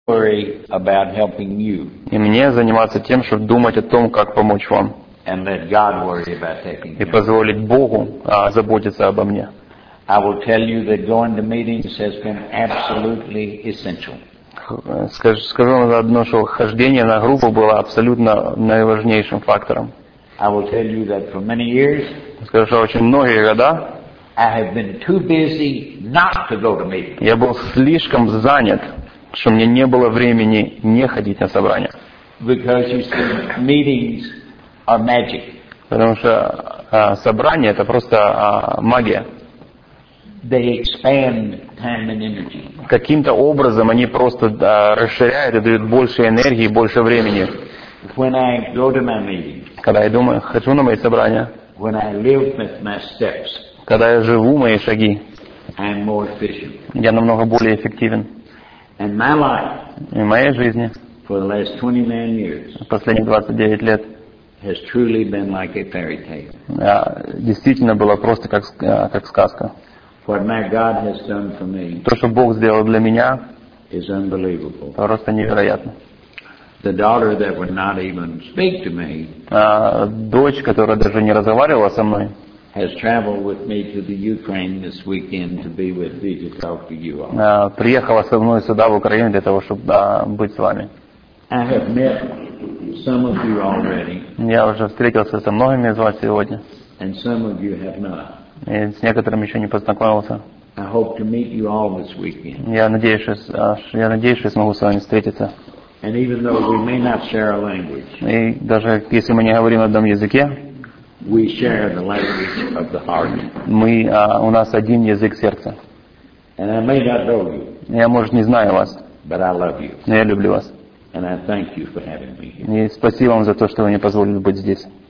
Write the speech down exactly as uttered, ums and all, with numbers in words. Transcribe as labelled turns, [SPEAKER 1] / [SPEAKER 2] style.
[SPEAKER 1] worry about helping you.
[SPEAKER 2] И мне заниматься тем, чтобы думать о том, как помочь вам.
[SPEAKER 1] And let God worry about taking
[SPEAKER 2] И
[SPEAKER 1] care.
[SPEAKER 2] позволить Богу а, заботиться обо мне.
[SPEAKER 1] I will tell you that going to meetings has been absolutely essential.
[SPEAKER 2] Скажу, скажу вам заодно, что хождение на группу было абсолютно наиважнейшим фактором.
[SPEAKER 1] I will tell you that for many years,
[SPEAKER 2] Скажу, что очень многие года
[SPEAKER 1] I have been too busy not to go to meetings.
[SPEAKER 2] я был слишком занят, что мне не было времени не ходить на собрания.
[SPEAKER 1] Because you see, meetings are magic.
[SPEAKER 2] Потому что а, собрание это просто а, магия.
[SPEAKER 1] They expand time and energy.
[SPEAKER 2] Каким-то образом они просто а, расширяют и дают больше энергии, больше времени.
[SPEAKER 1] When I go to my meetings,
[SPEAKER 2] Когда я думаю, хожу на мои собрания,
[SPEAKER 1] when I live with my steps,
[SPEAKER 2] когда я живу мои шаги,
[SPEAKER 1] I'm more efficient.
[SPEAKER 2] я намного более эффективен.
[SPEAKER 1] And my life
[SPEAKER 2] И в моей жизни
[SPEAKER 1] for the last twenty-nine years
[SPEAKER 2] последние двадцать девять лет
[SPEAKER 1] has truly been like a fairy tale.
[SPEAKER 2] а, действительно было просто как, а, как сказка.
[SPEAKER 1] What my God has done for me
[SPEAKER 2] То, что Бог сделал для меня,
[SPEAKER 1] is unbelievable.
[SPEAKER 2] просто невероятно.
[SPEAKER 1] The daughter that would not even speak to me
[SPEAKER 2] А, дочь, которая даже не разговаривала со мной,
[SPEAKER 1] has traveled with me to the Ukraine this weekend to be with me to talk to you all.
[SPEAKER 2] а, приехала со мной сюда, в Украину, для того, чтобы а, быть с вами.
[SPEAKER 1] I have met some of you already,
[SPEAKER 2] Я уже встретился со многими из вас сегодня,
[SPEAKER 1] and some of you have not.
[SPEAKER 2] и с некоторыми еще не познакомился.
[SPEAKER 1] I hope to meet you all this weekend.
[SPEAKER 2] Я надеюсь, что, а, я надеюсь, что смогу с вами встретиться.
[SPEAKER 1] And even though we may not share a language,
[SPEAKER 2] И даже если мы не говорим на одном языке,
[SPEAKER 1] we share the language of the heart.
[SPEAKER 2] мы, а, у нас один язык сердца.
[SPEAKER 1] And I may not know you,
[SPEAKER 2] Я, может, не знаю вас,
[SPEAKER 1] but I love you.
[SPEAKER 2] но я люблю вас.
[SPEAKER 1] And I thank you for having me here.
[SPEAKER 2] И спасибо вам за то, что вы мне позволили быть здесь.